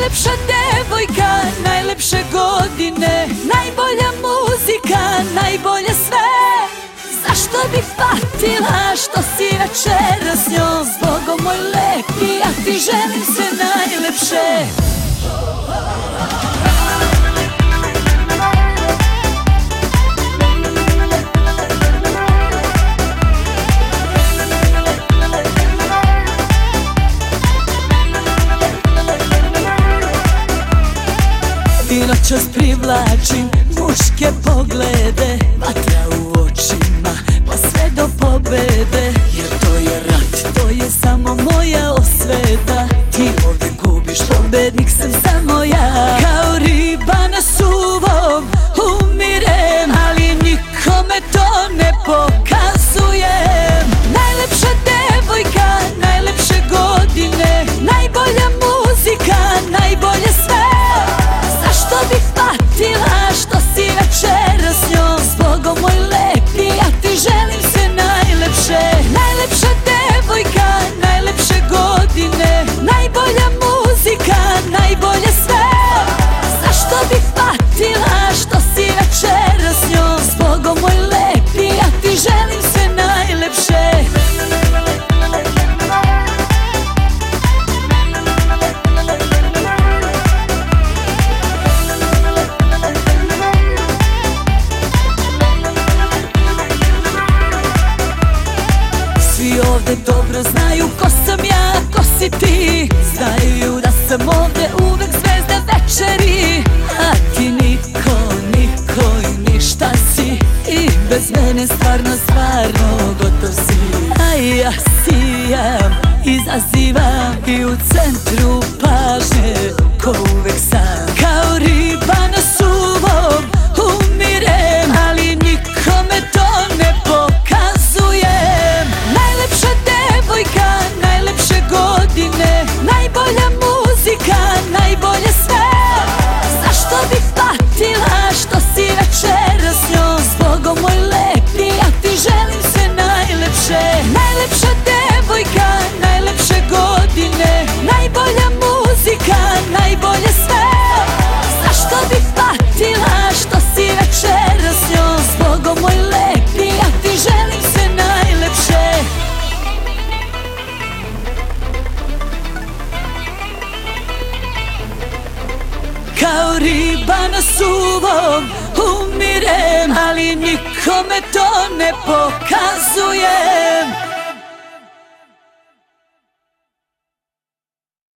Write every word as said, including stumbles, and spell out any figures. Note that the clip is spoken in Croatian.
Najlepša devojka, najlepše godine, najbolja muzika, najbolje sve. Zašto bih patila što si večera s njom? Zbogom moj lepi, ja ti želim sve najlepše. I noćas privlačim muške poglede, vatra u očima, pa sve do pobede. Jer to je rat, to je samo moja osveta. Ti ovdje gubiš, pobednik sam samo ja. Kao riba na suvom umirem, ali nikome to ne pokazujem. Najlepša devojka, najlepše godine, najbolja muzika, najbolje sve. Zašto bih patila što si večera s njom? Zbogom moj lepi, ja ti želim sve najlepše. Najlepša devojka, najlepše godine, najbolja muzika, najbolje sve. Zašto bih patila što si večera s njom? Zbogom moj lepi, ja ti želim sve najlepše. Svi ovdje dobro znaju ko sam ja, ko si ti. Znaju da sam ovdje uvek zvezda večeri. A ti niko, niko i ništa si. I bez mene stvarno, stvarno gotov si. A ja sijam, izazivam i u centru pažnje ko uvek sam. Kao riba na suvom umirem, ali nikome to ne pokazujem. Najlepša devojka, najlepše godine, najbolja muzika, najbolje sve. Zašto bih patila što si večera s njom? Zbogom moj lepi, ja ti želim sve najlepše. Najlepša devojka, najlepše godine, najbolja muzika, najbolje sve. Zašto bih patila što si večera s njom? Zbogom moj lepi, ja ti želim sve najlepše. Kao riba na suvom umirem, ali nikome to ne pokazujem.